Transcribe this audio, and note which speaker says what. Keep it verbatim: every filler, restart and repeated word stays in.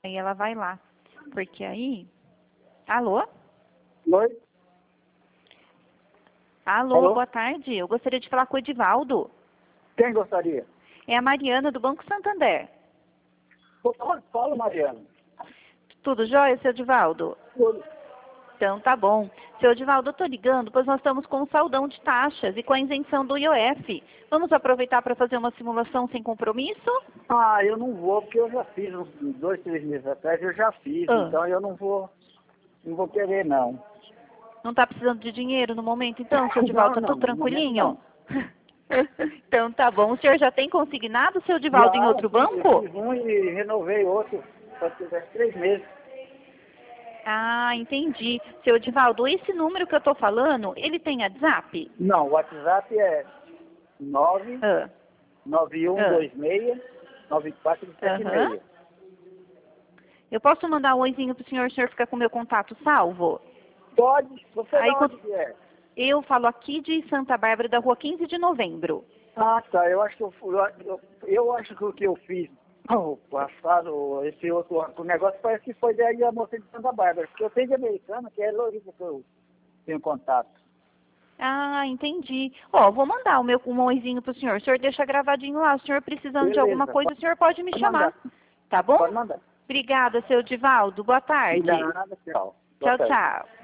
Speaker 1: Aí ela vai lá. Porque aí... Alô?
Speaker 2: Oi?
Speaker 1: Alô,
Speaker 2: Alô?
Speaker 1: boa tarde. Eu gostaria de falar com o Edivaldo.
Speaker 2: Quem gostaria?
Speaker 1: É a Mariana, do Banco Santander.
Speaker 2: Fala, fala, Mariana.
Speaker 1: Tudo jóia, seu Edivaldo?
Speaker 2: Tudo.
Speaker 1: Então tá bom. Seu Edivaldo, eu tô ligando, pois nós estamos com um saldão de taxas e com a isenção do I O F. Vamos aproveitar para fazer uma simulação sem compromisso?
Speaker 2: Ah, eu não vou, porque eu já fiz uns dois, três meses atrás, eu já fiz,
Speaker 1: Ah.
Speaker 2: então eu não vou, não vou querer, não.
Speaker 1: Não tá precisando de dinheiro no momento, então, seu Edivaldo? Tá
Speaker 2: Não,
Speaker 1: tudo
Speaker 2: não, no momento
Speaker 1: tranquilinho?
Speaker 2: não.
Speaker 1: Então tá bom. O senhor já tem consignado, seu Edivaldo, em
Speaker 2: Já,
Speaker 1: outro
Speaker 2: fiz, eu
Speaker 1: banco?
Speaker 2: fiz um e renovei outro, só que faz três meses.
Speaker 1: Ah, entendi. Seu Edivaldo, esse número que eu tô falando, ele tem WhatsApp?
Speaker 2: Não, o WhatsApp é nove
Speaker 1: Ah,
Speaker 2: nove um
Speaker 1: ah,
Speaker 2: dois seis nove quatro sete
Speaker 1: aham.
Speaker 2: seis.
Speaker 1: Eu posso mandar um oizinho pro senhor, o senhor fica com o meu contato salvo?
Speaker 2: Pode, você
Speaker 1: Aí
Speaker 2: de
Speaker 1: quando-
Speaker 2: onde que é?
Speaker 1: eu falo aqui de Santa Bárbara, da rua quinze de novembro.
Speaker 2: Ah, tá. Eu acho que eu, fui- eu, eu, eu acho que o que eu fiz o passado, esse outro o negócio parece que foi daí a moça de Santa Bárbara, porque eu tenho de americana, que é Lorita que eu tenho contato.
Speaker 1: Ah, entendi. Ó, vou mandar o meu um oizinho pro senhor. O senhor deixa gravadinho lá. O senhor precisando de alguma
Speaker 2: Beleza,
Speaker 1: coisa, o
Speaker 2: pode,
Speaker 1: senhor pode me
Speaker 2: pode
Speaker 1: chamar.
Speaker 2: mandar.
Speaker 1: Tá bom?
Speaker 2: Pode mandar.
Speaker 1: Obrigada, seu Edivaldo. Boa
Speaker 2: De
Speaker 1: tarde.
Speaker 2: nada, tchau. Boa
Speaker 1: Tchau,
Speaker 2: tarde.
Speaker 1: tchau.